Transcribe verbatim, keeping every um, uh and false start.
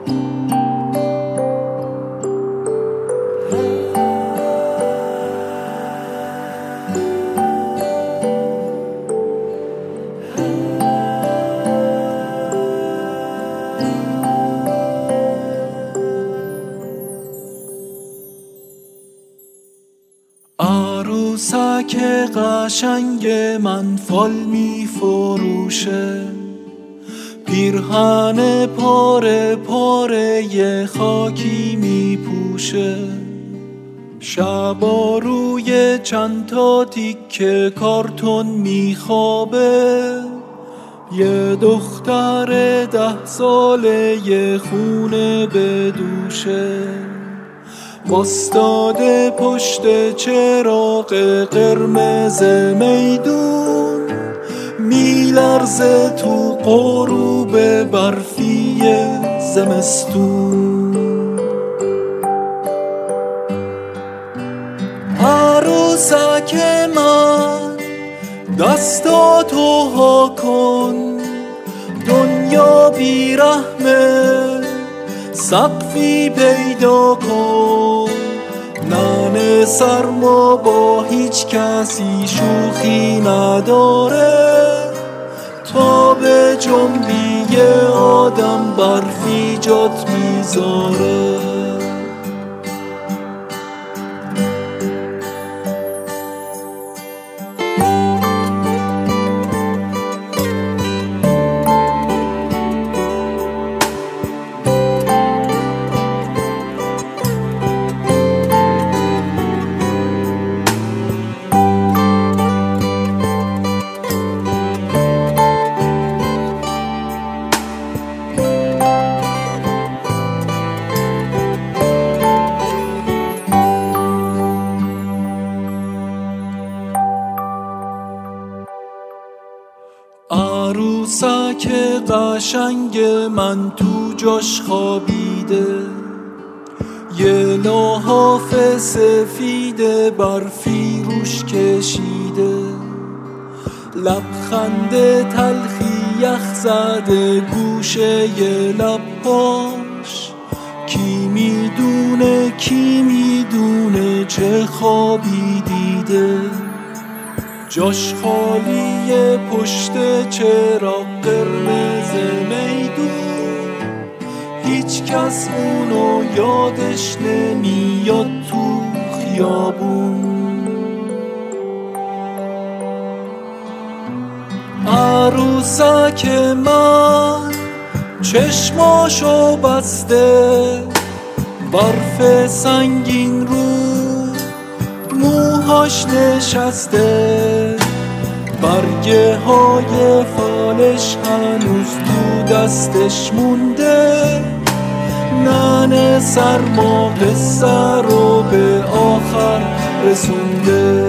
عروسک قشنگ من فال می فروشه، پیرهن پاره پاره خاکی می پوشه. شبا روی چند تا تیکه کارتون می خوابه، یه دختر ده ساله یه خونه به دوشه. واستاده پشت چراغ قرمز میدون، میلرزه تو غروب برفی زمستون. عروسک من دستاتو ها کن، دنیا بیرحمه سقفی پیدا کن. ننه سرما با هیچ کسی شوخی نداره، تا به جنبی آدم برفی جات میذاره. عروسک قشنگ من تو جاش خوابیده، یه لحاف سفید برفی روش کشیده. لبخند تلخی یخ زده گوشه یه لباش، کی میدونه کی میدونه چه خوابی دیده. جاش خالیه پشت چراغ قرمز میدون، هیچ کس اونو یادش نمیاد تو خیابون. عروسک من چشماشو بسته، برف سنگین رو موهاش نشسته. برگه های فالش هنوز تو دستش مونده. ننه سرما قصه رو به آخر رسونده.